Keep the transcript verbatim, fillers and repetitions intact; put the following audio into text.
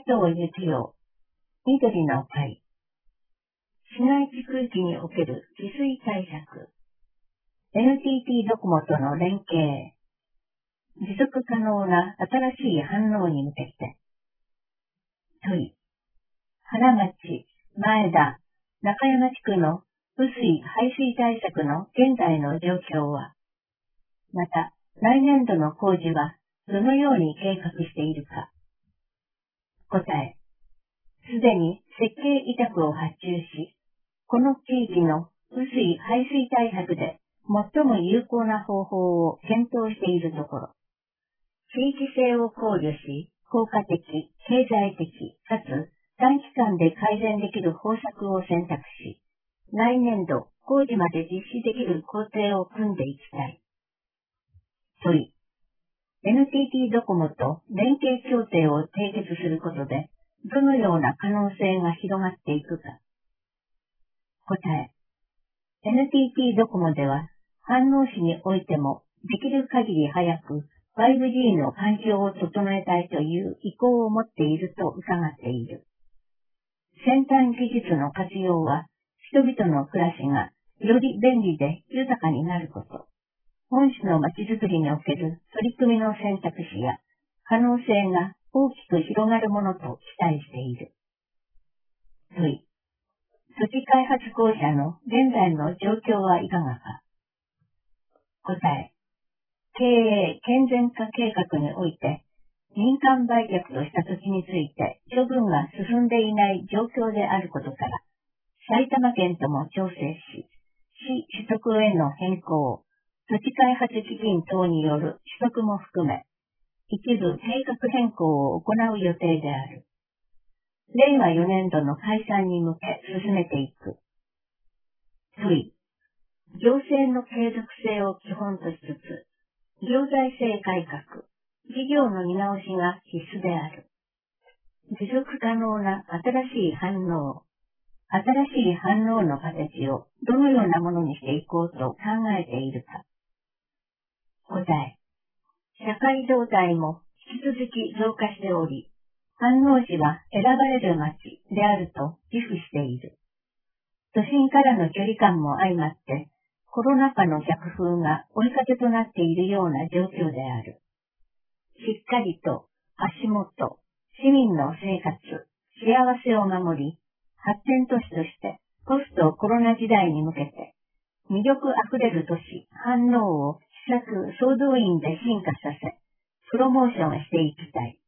藤幸雄、緑の会。市街地区域における治水対策。エヌティーティー ドコモとの連携。持続可能な新しい反応に向けて。問い。原町、前田、中山地区の雨水排水対策の現在の状況は、また来年度の工事はどのように計画しているか。答え。すでに設計委託を発注し、この地域の雨水排水対策で最も有効な方法を検討しているところ、地域性を考慮し、効果的、経済的、かつ短期間で改善できる方策を選択し、来年度工事まで実施できる工程を組んでいきたい。問い。エヌティーティー ドコモと連携協定を締結することで、どのような可能性が広がっていくか。答え。エヌティーティー ドコモでは、飯能市においても、できる限り早く ファイブジー の環境を整えたいという意向を持っていると伺っている。先端技術の活用は、人々の暮らしがより便利で豊かになること、本市の街づくりにおける取り組みの選択肢や可能性が大きく広がるものと期待している。問い。土地開発公社の現在の状況はいかがか。答え。経営健全化計画において、民間売却とした土地について処分が進んでいない状況であることから、埼玉県とも調整し、市取得への変更、土地開発基金等による取得も含め、一部計画変更を行う予定である。れいわよねんどの解散に向け進めていく。問い。行政の継続性を基本としつつ、行財政改革、事業の見直しが必須である。持続可能な新しい反応、新しい反応の形をどのようなものにしていこうと考えているか。答え。社会動態も引き続き増加しており、飯能市は選ばれる町であると自負している。都心からの距離感も相まって、コロナ禍の逆風が追い風となっているような状況である。しっかりと足元、市民の生活、幸せを守り、発展都市としてポストコロナ時代に向けて、魅力あふれる都市、飯能を施策総動員で進化させ、プロモーションしていきたい。